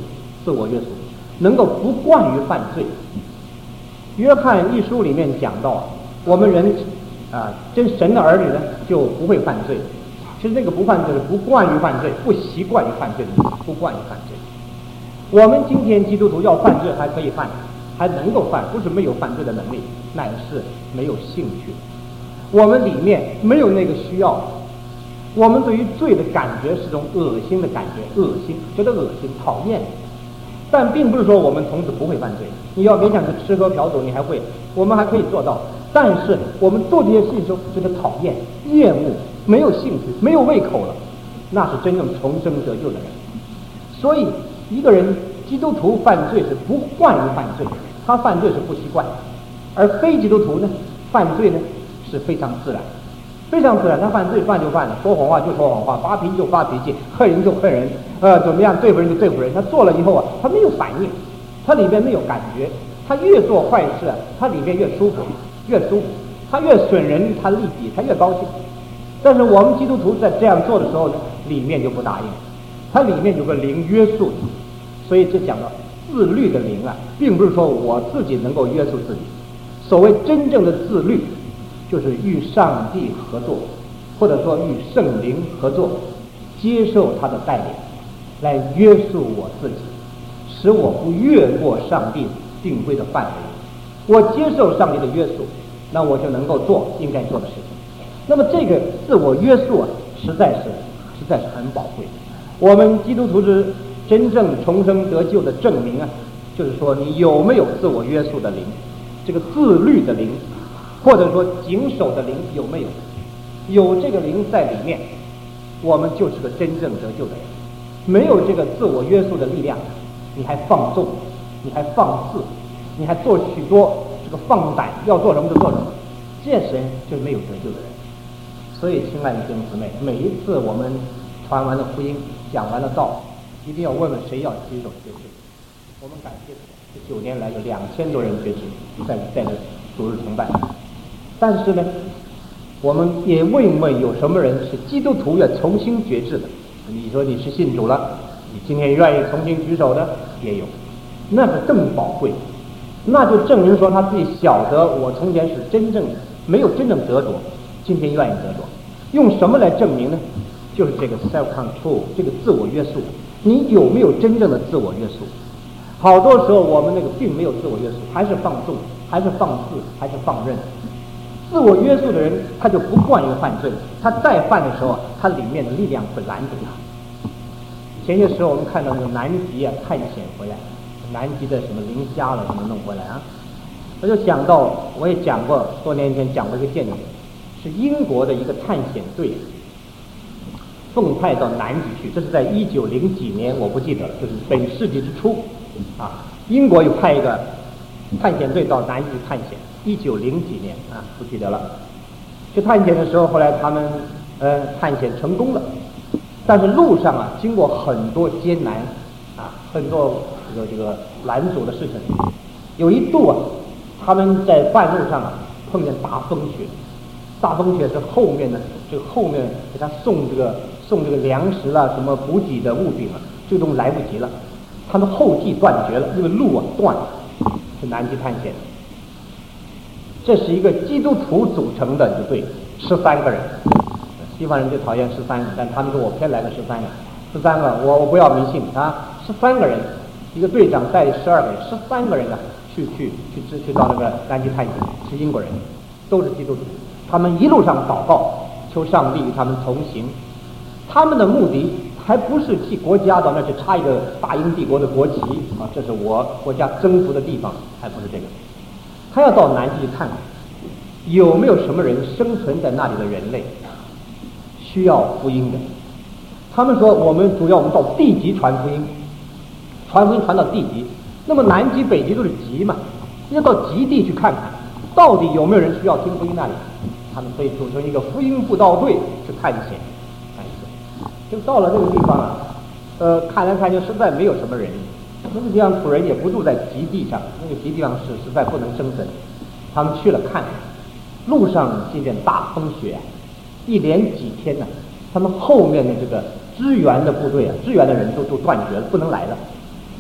自我约束，能够不惯于犯罪。约翰一书里面讲到，我们人啊，真神的儿女呢就不会犯罪。其实那个不犯罪是不惯于犯罪，不习惯于犯罪的，不惯于犯罪。我们今天基督徒要犯罪还可以犯，还能够犯，不是没有犯罪的能力，乃是没有兴趣。我们里面没有那个需要，我们对于罪的感觉是种恶心的感觉，恶心，觉得恶心，讨厌。但并不是说我们从此不会犯罪，你要勉强去吃喝嫖赌，你还会，我们还可以做到。但是我们做这些事情时候觉得讨厌、厌恶，没有兴趣，没有胃口了，那是真正重生得救的人。所以一个人基督徒犯罪是不惯于犯罪，他犯罪是不习惯，而非基督徒呢，犯罪呢是非常自然，非常自然，他犯罪犯就犯了，说谎话就说谎话，发脾气就发脾气，恨人就恨人，呃，怎么样对付人就对付人。他做了以后啊，他没有反应，他里面没有感觉，他越做坏事啊，他里面越舒服，越舒服，他越损人，他利己，他越高兴。但是我们基督徒在这样做的时候呢，里面就不答应，它里面有个灵约束，所以这讲到自律的灵啊，并不是说我自己能够约束自己。所谓真正的自律，就是与上帝合作，或者说与圣灵合作，接受他的带领，来约束我自己，使我不越过上帝定规的范围。我接受上帝的约束，那我就能够做应该做的事情。那么这个自我约束啊，实在是实在是很宝贵。我们基督徒是真正重生得救的证明啊，就是说你有没有自我约束的灵，这个自律的灵，或者说谨守的灵有没有？有这个灵在里面，我们就是个真正得救的人。没有这个自我约束的力量，你还放纵，你还放肆，你还做许多这个放胆，要做什么就做什么，这些人就没有得救的人。所以亲爱的弟兄姊妹，每一次我们传完了福音，讲完了道，一定要问问谁要接受接受。我们感谢这九年来有两千多人觉知，在在这主日崇拜。但是呢，我们也问一问有什么人是基督徒要重新觉知的。你说你是信主了，你今天愿意重新举手的也有，那是更宝贵。那就证明说他自己晓得我从前是真正没有真正得着，今天愿意得着。用什么来证明呢？就是这个 self control， 这个自我约束。你有没有真正的自我约束？好多时候我们那个并没有自我约束，还是放纵，还是放肆，还是放任。自我约束的人，他就不惯于犯罪，他再犯的时候，他里面的力量会拦住他。前些时候我们看到那个南极啊探险回来，南极的什么磷虾了什么弄回来啊，我就想到，我也讲过，多年前讲过一个见解，是英国的一个探险队奉派到南极去，这是在一九零几年，我不记得了，就是本世纪之初啊，英国有派一个探险队到南极探险，一九零几年啊，不记得了。去探险的时候，后来他们呃探险成功了，但是路上啊，经过很多艰难啊，很多这个这个拦阻的事情。有一度啊，他们在半路上啊碰见大风雪，大风雪是后面的这个后面给他送这个送这个粮食啦、什么补给的物品啊，最终来不及了，他们后继断绝了，因为路啊断了，是南极探险。这是一个基督徒组成的一个队，十三个人。西方人就讨厌十三个，但他们说我偏来了十三个，十三个我我不要迷信啊，十三个人，一个队长带十二个人，十三个人啊，去去去去到那个南极探险，是英国人，都是基督徒。他们一路上祷告，求上帝与他们同行。他们的目的还不是替国家到那去插一个大英帝国的国旗啊，这是我国家征服的地方，还不是这个。他要到南极去看看，有没有什么人生存在那里的人类需要福音的。他们说我们主要我们到地极传福音，传福音传到地极，那么南极北极都是极嘛，要到极地去看看，到底有没有人需要听福音那里。他们可以组成一个福音布道队去探险，探险。就到了这个地方啊，呃，看来看去实在没有什么人，那个地方土人也不住在极地上，那个极地方是实在不能生存。他们去了看，路上这件大风雪，一连几天呢、啊，他们后面的这个支援的部队啊，支援的人都都断绝了，不能来了。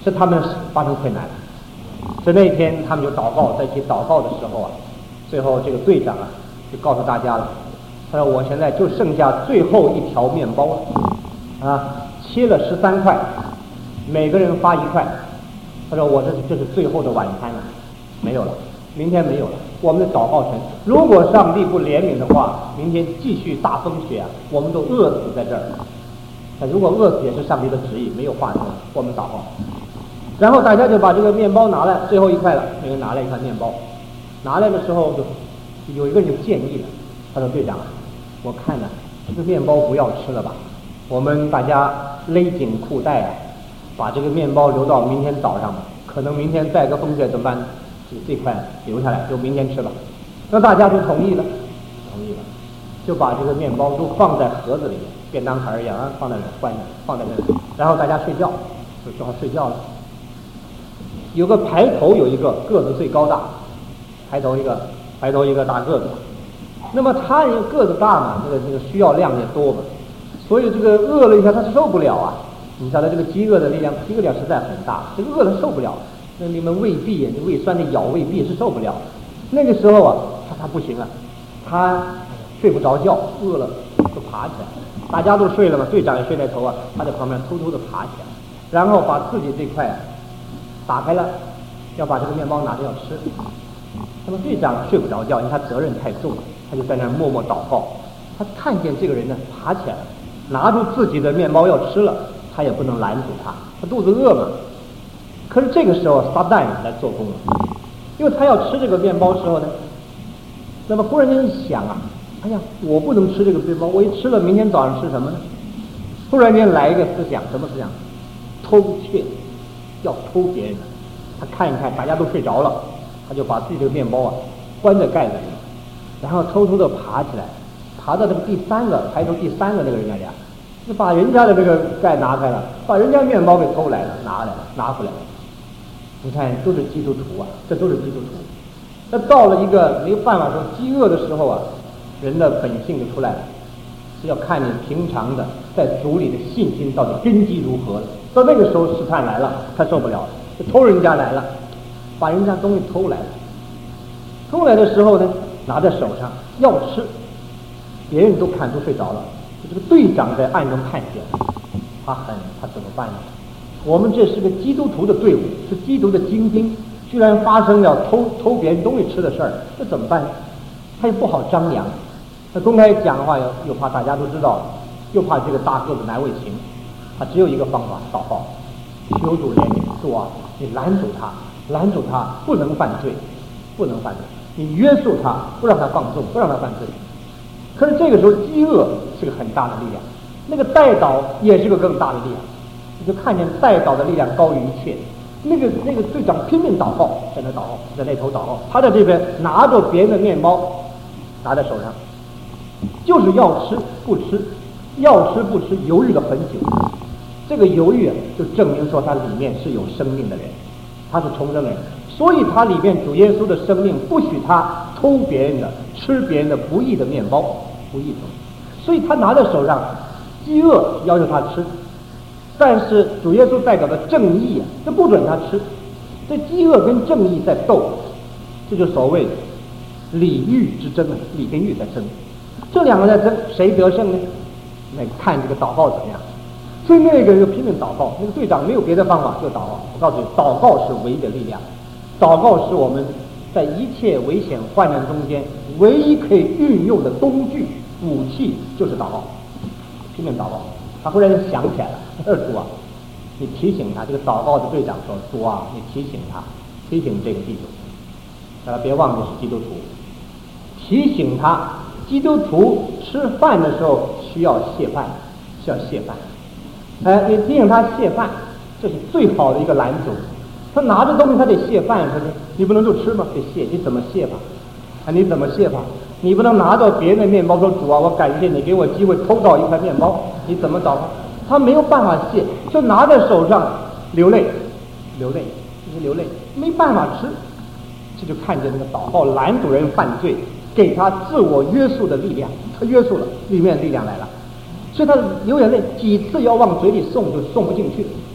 是他们发生困难了。所以那一天他们就祷告，在一起祷告的时候啊，最后这个队长啊就告诉大家了，他说我现在就剩下最后一条面包了啊，切了十三块，每个人发一块。他说我这这是最后的晚餐了，没有了，明天没有了。我们的祷告神，如果上帝不怜悯的话，明天继续大风雪啊，我们都饿死在这儿。但如果饿死也是上帝的旨意，没有话说，我们祷告。然后大家就把这个面包拿来，最后一块了，每个人拿来一块面包。拿来的时候就有一个人就建议了，他说队长，我看呢这个面包不要吃了吧，我们大家勒紧裤带啊，把这个面包留到明天早上吧，可能明天再个风雪怎么办？这这块留下来，就明天吃吧。那大家就同意了，同意了，就把这个面包都放在盒子里面，便当盒一样啊，放在那儿，关着，放在那儿，然后大家睡觉，就正好睡觉了。有个排头有一个个子最高大，排头一个排头一个大个子，那么他因为个子大嘛，这个这个需要量也多嘛，所以这个饿了一下他受不了啊。你晓得这个饥饿的力量，饥饿量实在很大，这个饿了受不了。那你们胃壁，这胃酸的咬胃壁是受不了。那个时候啊，他他不行了，他睡不着觉，饿了就爬起来。大家都睡了嘛，队长也睡在头啊，他在旁边偷偷的爬起来，然后把自己这块打开了，要把这个面包拿着要吃。那么队长睡不着觉，因为他责任太重了，他就在那儿默默祷告。他看见这个人呢爬起来了，拿出自己的面包要吃了，他也不能拦住他，他肚子饿嘛。可是这个时候撒旦来做工了，因为他要吃这个面包的时候呢，那么忽然间一想啊，哎呀，我不能吃这个面包，我一吃了，明天早上吃什么呢？忽然间来一个思想，什么思想？偷窃，要偷别人的。他看一看大家都睡着了，他就把自己这个面包啊关在盖子里，然后偷偷的爬起来，爬到这个第三个排头第三个那个人那里啊，就把人家的这个盖拿开了，把人家面包给偷来了，拿来了，拿回来了。你看，都是基督徒啊，这都是基督徒。那到了一个没有办法说饥饿的时候啊，人的本性就出来了，是要看你平常的在主里的信心到底根基如何了。到那个时候试探来了，他受不了了，就偷人家来了，把人家东西偷来了。偷来的时候呢，拿在手上要吃，别人都看都睡着了，就这个队长在暗中看见，他很他怎么办呢？我们这是个基督徒的队伍，是基督的精兵，居然发生了偷偷别人东西吃的事儿，这怎么办呢？他也不好张扬，他公开讲的话又又怕大家都知道，又怕这个大个子难为情，他只有一个方法，祷告，求主怜悯，主啊，你拦阻他，拦阻他不能犯罪，不能犯罪，你约束他，不让他放纵，不让他犯罪。可是这个时候饥饿是个很大的力量，那个代祷也是个更大的力量。你就看见代祷的力量高于一切。那个那个队长拼命祷告，在那祷告，在那头祷告，他在这边拿着别人的面包拿在手上，就是要吃不吃，要吃不吃，犹豫了很久。这个犹豫就证明说他里面是有生命的人，他是重生的人，所以他里面主耶稣的生命不许他偷别人的，吃别人的不义的面包，不义的，所以他拿在手上，饥饿要求他吃。但是主耶稣代表的正义啊，这不准他吃，这饥饿跟正义在斗，这就所谓礼欲之争啊，礼跟欲在争，这两个在争，谁得胜呢？那看这个祷告怎么样。所以那个人就拼命祷告，那个队长没有别的方法，就祷告。我告诉你，祷告是唯一的力量，祷告是我们在一切危险患难中间唯一可以运用的工具武器，就是祷告，拼命祷告。他忽然想起来了，二主啊，你提醒他。这个祷告的队长说：“主啊，你提醒他，提醒这个弟兄，大家别忘记是基督徒，提醒他，基督徒吃饭的时候需要谢饭，需要谢饭。哎，你提醒他谢饭，这是最好的一个拦阻。他拿着东西，他得谢饭，说你你不能就吃吗？得谢，你怎么谢法？啊，你怎么谢法？你不能拿到别人的面包说主啊，我感谢你给我机会偷到一块面包，你怎么祷告？他没有办法谢，就拿在手上流泪，流泪，就是流泪，没办法吃。这就看见那个祷告拦阻人犯罪，给他自我约束的力量，他约束了，里面的力量来了，所以他流眼泪，几次要往嘴里送就送不进去，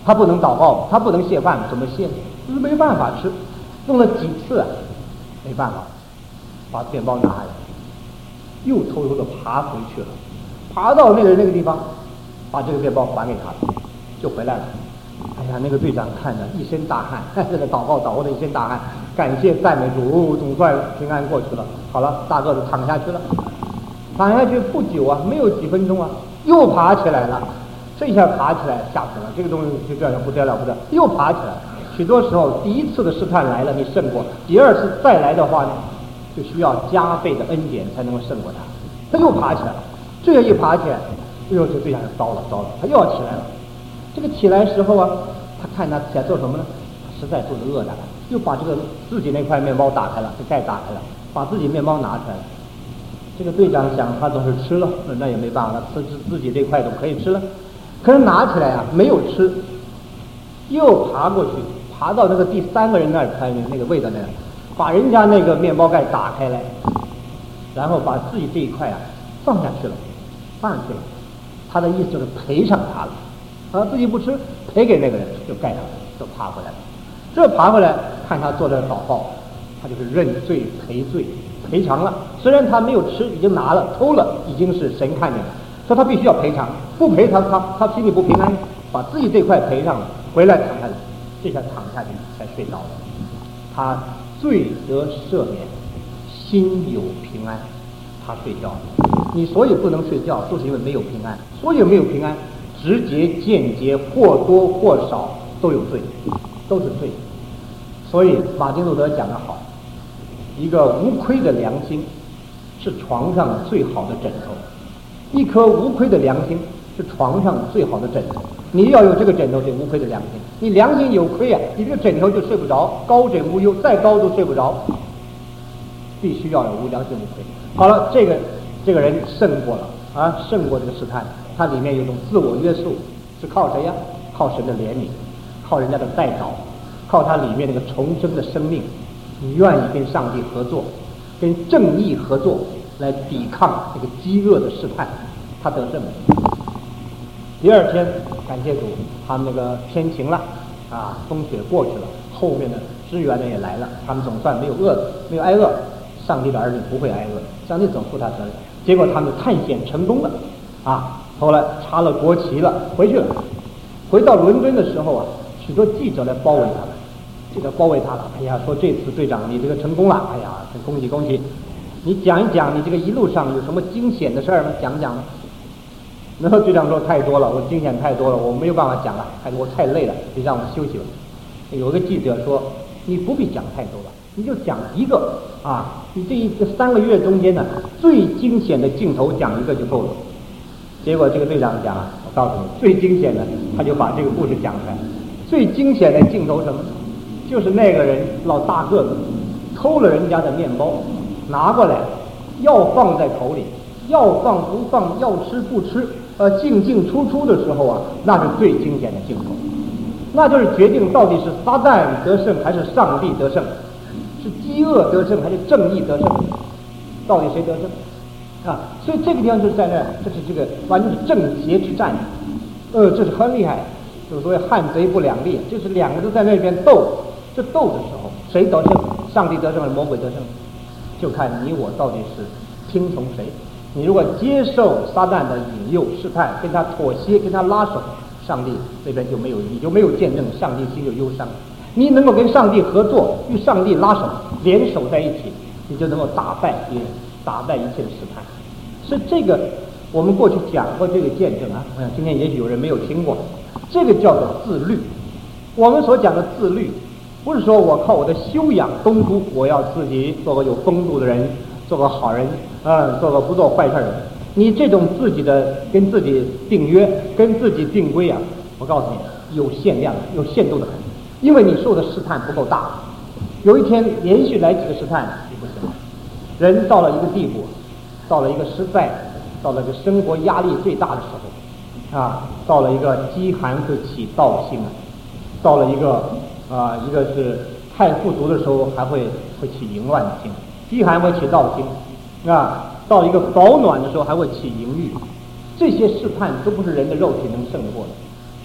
他不能祷告，他不能谢饭，怎么谢？就是没办法吃，弄了几次啊，没办法，把面包拿来，又偷偷的爬回去了，爬到那个那个地方，把这个面包还给他了，就回来了。哎呀，那个队长看着一身大汗，这个祷告祷告的一身大汗，感谢赞美主，总算平安过去了。好了，大个子躺下去了，躺下去不久啊，没有几分钟啊，又爬起来了。这下爬起来吓死了，这个东西就这样不得了不得，又爬起来。许多时候，第一次的试探来了，你胜过；第二次再来的话呢，就需要加倍的恩典才能够胜过他。他又爬起来了，这样一爬起来，哎呦，这这下就糟了糟了，他又要起来了。这个起来时候啊，他看他起来做什么呢？他实在肚子饿的了，又把这个自己那块面包打开了，这盖打开了，把自己面包拿出来了。这个队长想，他总是吃了，那也没办法了，自自己这块都可以吃了。可是拿起来啊，没有吃，又爬过去，爬到那个第三个人那儿，看那个位置那儿，把人家那个面包盖打开来，然后把自己这一块啊放下去了，放上去了。他的意思就是赔偿他了，啊，自己不吃，赔给那个人，就盖上了，就爬回来了。这爬回来，看他做这祷告，他就是认罪赔罪赔偿了。虽然他没有吃，已经拿了偷了，已经是神看见了。说他必须要赔偿，不赔他他他心里不平安，把自己这块赔上了，回来躺下来，这下躺下去才睡着了。他罪得赦免，心有平安，他睡觉了。你所以不能睡觉，就是因为没有平安，所以没有平安，直接间接或多或少都有罪，都是罪。所以马丁路德讲得好，一个无亏的良心是床上最好的枕头。一颗无亏的良心是床上最好的枕头，你要有这个枕头是无亏的良心。你良心有亏啊，你这个枕头就睡不着，高枕无忧，再高都睡不着。必须要有无良心无亏。好了，这个这个人胜过了啊，胜过这个试探，他里面有种自我约束，是靠谁呀？靠神的怜悯，靠人家的代祷，靠他里面那个重生的生命，你愿意跟上帝合作，跟正义合作。来抵抗这个饥饿的试探，他得胜了。第二天，感谢主，他们那个天晴了，啊，风雪过去了，后面的支援呢也来了，他们总算没有饿，没有挨饿。上帝的儿女不会挨饿，上帝总负他责任。结果他们探险成功了，啊，后来插了国旗了，回去了。回到伦敦的时候啊，许多记者来包围他们，记者包围他了。哎呀，说这次队长你这个成功了，哎呀，恭喜恭喜。你讲一讲你这个一路上有什么惊险的事儿吗？讲讲吗？然后队长说太多了，我惊险太多了，我没有办法讲了，太多，我太累了，你让我休息了。有个记者说，你不必讲太多了，你就讲一个啊，你这一个三个月中间呢最惊险的镜头讲一个就够了。结果这个队长讲啊，我告诉你，最惊险的，他就把这个故事讲出来。最惊险的镜头什么？就是那个人老大个子偷了人家的面包。拿过来，要放在口里，要放不放，要吃不吃，呃，进进出出的时候啊，那是最惊险的镜头，那就是决定到底是撒旦得胜还是上帝得胜，是饥饿得胜还是正义得胜，到底谁得胜啊？所以这个地方就是在那儿，这是这个完全是正邪之战，呃，这是很厉害，就是所谓汉贼不两立，就是两个都在那边斗，这斗的时候谁得胜？上帝得胜还是魔鬼得胜？就看你我到底是听从谁。你如果接受撒旦的引诱试探，跟他妥协，跟他拉手，上帝这边就没有，你就没有见证，上帝心就忧伤。你能够跟上帝合作，与上帝拉手，联手在一起，你就能够打败别人，打败一切的试探。是这个，我们过去讲过这个见证啊，嗯，今天也许有人没有听过，这个叫做自律。我们所讲的自律，不是说我靠我的修养功夫，我要自己做个有风度的人，做个好人，嗯，做个不做坏事的人。你这种自己的跟自己订约、跟自己定规啊，我告诉你，有限量、有限度的很，因为你受的试探不够大。有一天连续来几个试探，你不行。人到了一个地步，到了一个失败，到了一个生活压力最大的时候，啊，到了一个饥寒会起盗心啊，到了一个。啊，一个是太富足的时候，还会会起淫乱心；饥寒会起盗心，啊，到一个保暖的时候，还会起淫欲。这些试探都不是人的肉体能胜得过的，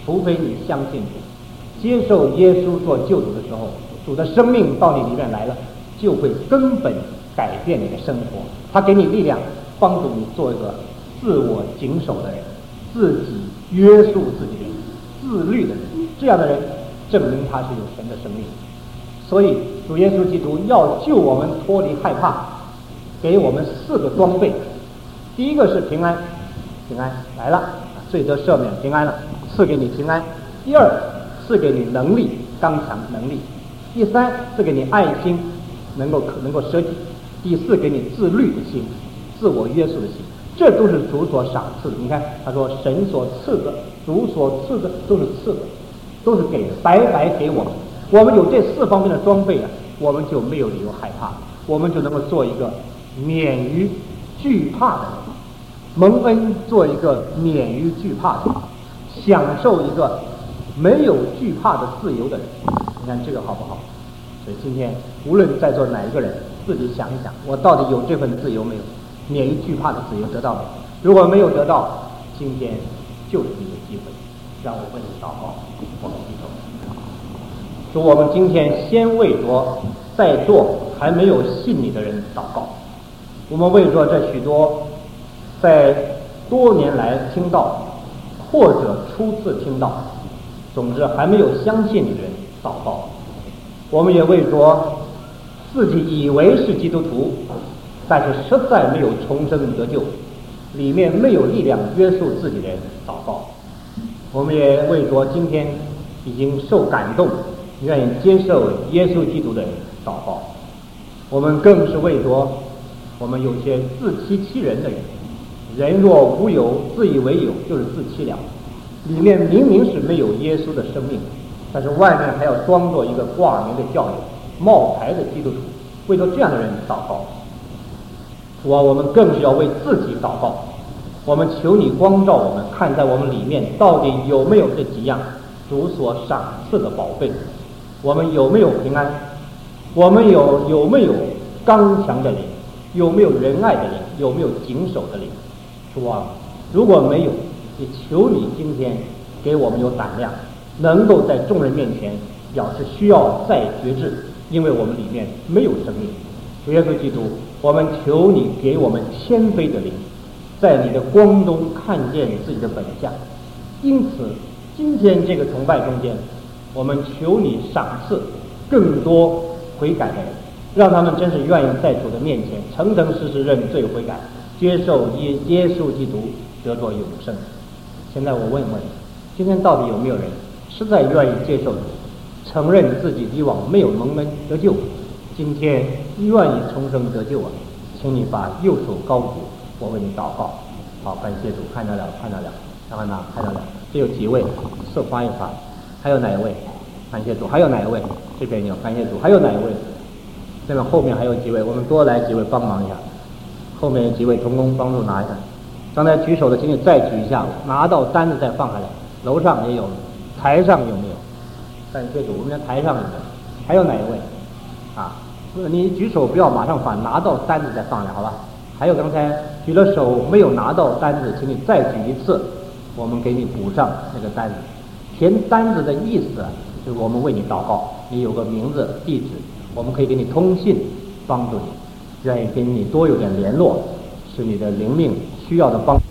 除非你相信主，接受耶稣做救主的时候，主的生命到你里面来了，就会根本改变你的生活。他给你力量，帮助你做一个自我谨守的人，自己约束自己的人，自律的人。这样的人证明他是有神的生命。所以主耶稣基督要救我们脱离害怕，给我们四个装备。第一个是平安，平安来了，罪得赦免，平安了，赐给你平安。第二，赐给你能力，刚强能力。第三，赐给你爱心，能够能够舍己。第四，给你自律的心，自我约束的心。这都是主所赏赐的。你看他说神所赐的，主所赐的都是赐的，都是给的，白白给我们。我们有这四方面的装备啊，我们就没有理由害怕，我们就能够做一个免于惧怕的人，蒙恩做一个免于惧怕的人，享受一个没有惧怕的自由的人。你看这个好不好？所以今天无论在座哪一个人，自己想一想，我到底有这份自由没有？免于惧怕的自由得到没有？如果没有得到，今天就是你的机会，让我为你祷告。我们低头。主，我们今天先为着在座还没有信你的人祷告，我们为着这许多在多年来听到或者初次听到，总之还没有相信你的人祷告。我们也为着自己以为是基督徒，但是实在没有重生得救，里面没有力量约束自己的人祷告。我们也为着今天已经受感动愿意接受耶稣基督的人祷告。我们更是为着我们有些自欺欺人的人，人若无有，自以为有，就是自欺了，里面明明是没有耶稣的生命，但是外面还要装作一个挂名的教友，冒牌的基督徒，为着这样的人祷告。主啊，我们更是要为自己祷告，我们求你光照我们，看在我们里面到底有没有这几样主所赏赐的宝贝。我们有没有平安？我们有有没有刚强的灵？有没有仁爱的灵？有没有谨守的灵？主啊，如果没有，也求你今天给我们有胆量，能够在众人面前表示需要再决志，因为我们里面没有生命。主耶稣基督，我们求你给我们谦卑的灵，在你的光中看见自己的本相。因此今天这个崇拜中间，我们求你赏赐更多悔改的人，让他们真是愿意在主的面前诚诚实实认罪悔改，接受耶耶稣基督得着永生。现在我问问，今天到底有没有人实在愿意接受主，承认自己以往没有蒙恩得救，今天愿意重生得救啊？请你把右手高举，我为你祷告。好，感谢主，看到了，看到了，看到了，看到了。这有几位？四发一发。还有哪一位？感谢主。还有哪一位？这边有，感谢主。还有哪一位？这边后面还有几位，我们多来几位帮忙一下。后面有几位同工帮助拿一下。刚才举手的，请你再举一下，拿到单子再放下来。楼上也有，台上有没有？感谢主，我们的台上有没有？还有哪一位？啊，你举手不要马上放，拿到单子再放下来，好吧？还有刚才举了手没有拿到单子，请你再举一次，我们给你补上那个单子。填单子的意思就是我们为你祷告，你有个名字地址，我们可以给你通信帮助你，愿意跟你多有点联络，使你的灵命需要的帮助